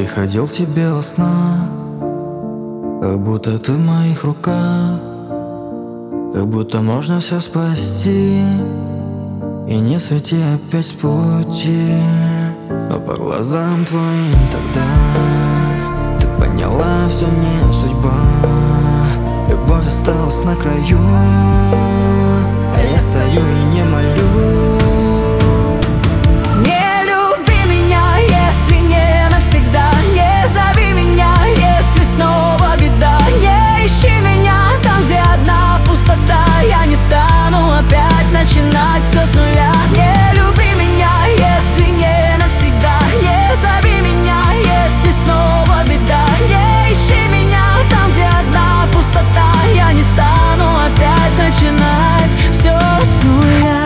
приходил к тебе во снах, как будто ты в моих руках, как будто можно все спасти и не сойти опять с пути. Но по глазам твоим тогда ты поняла, все не судьба. Любовь осталась на краю, а я стою и не молю. Не люби меня, если не навсегда. Не зови меня, если снова беда. Не ищи меня там, где одна пустота. Я не стану опять начинать все с нуля. Не люби меня, если не навсегда. Не зови меня, если снова беда. Не ищи меня там, где одна пустота. Я не стану опять начинать все с нуля.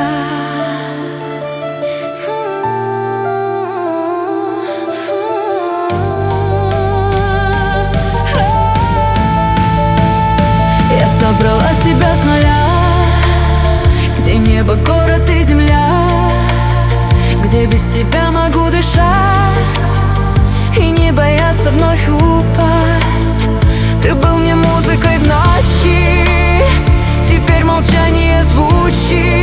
Я собрала себя с нуля, где небо, город и земля, где без тебя могу дышать и не бояться вновь упасть. Ты был мне музыкой в ночи, теперь молчание звучит.